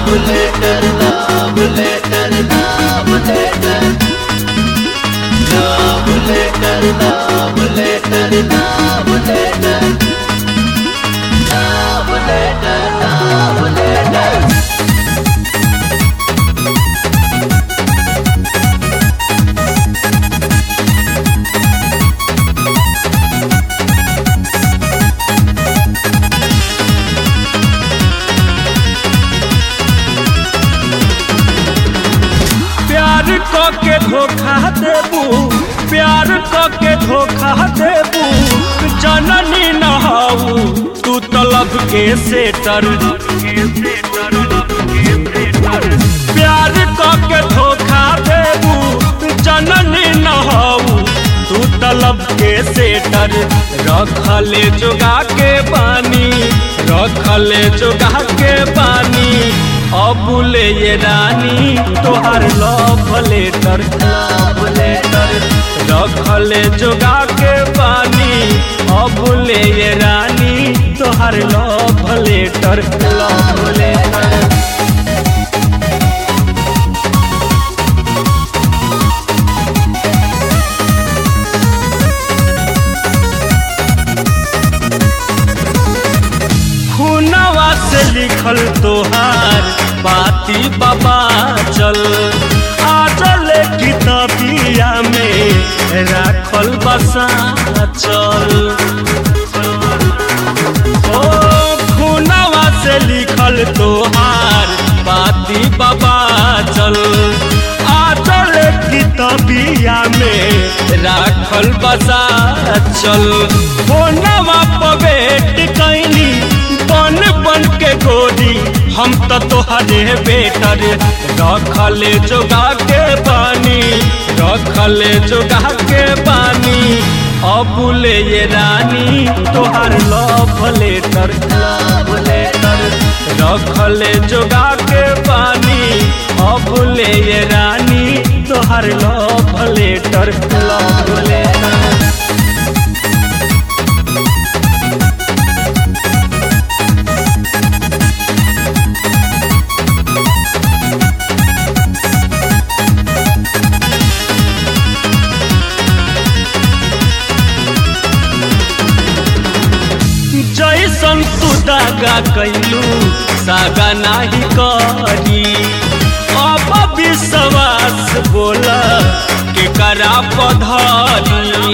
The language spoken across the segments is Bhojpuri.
Letter love letter love letter love letter love letter love letter love letter love letter. प्यार के धोखा देबू, प्यार के धोखा देबू, जननी न हऊ तू तलब के सेटर। प्यार के धोखा देबू, जननी न हऊ तू तलब के सेटर। रखले जोगा के पानी, रखले जोगा के पानी, अबुले ये रानी तोहार लव लेटर लव लेटर। रखले जोगा के पानी, अबुले ये रानी तोहार लव लेटर लव लेटर। खूनवा से लिखल तोहार बाती बाबा चल, आजल किताबिया में राखल बसा चल। ओ खूनवा से लिखल तोहार बाती बाबा चल, आजल किताबिया में राखल बसा चल। फोनवा पर वेट कैनी बन बन के गोरी हम तो तोहरे बेटर। रखले जोगा के पानी, रखले जोगा के पानी, अबुले ये रानी तोहार लव लेटर लव लेटर। रखले जोगा के पानी, अबुले ये रानी तोहार लव लेटर लव लेटर। जैसन तू दागा कैलू सागा नाही करी, अब विश्वास बोला के करा पधरी।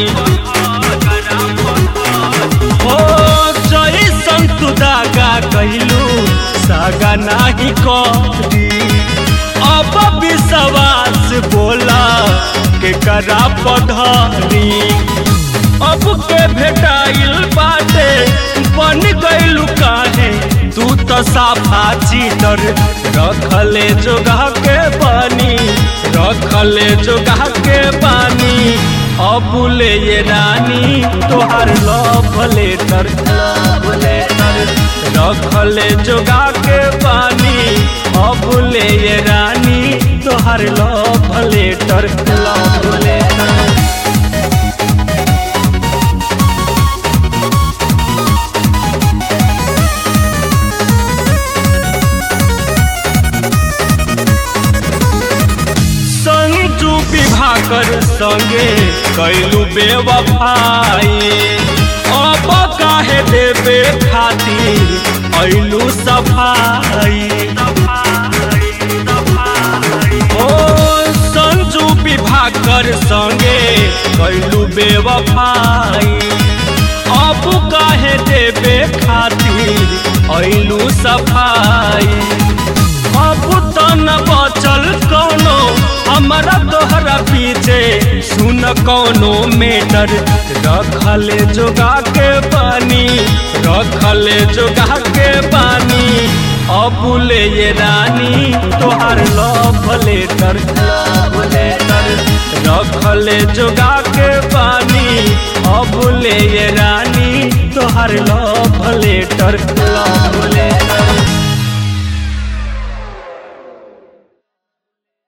हो जैसन तू दागा कैलू सागा नाही करी, अब विश्वास बोला के करा पधरी। अब के भेटाइल बाटे बन गइलू काहे तू तो साफा चीटर। रखले जोगा के पानी, रखले जोगा के पानी, अबुले ये रानी तोहार लव लेटर लव लेटर। रखले जोगा के पानी, अबुले ये रानी तोहार love letter love letter. Vibhakar संगे कैलू बेवफाई, अब काहे देवे खातिर ऐलू सफाई। ओ संजू विभाकर संगे कैलू बेवफाई, अब काहे देवे खातिर ऐलू सफाई। अब तो न बचल कोनो हमारा तोहरा पीछे सुन कोनो मेटर। रखले जोगा के पानी, रखले जोगा के पानी, अबुले ये रानी तोहार लव लेटर लव लेटर। रखले जोगा के पानी, अबुले ये रानी तोहार लव लेटर लव लेटर।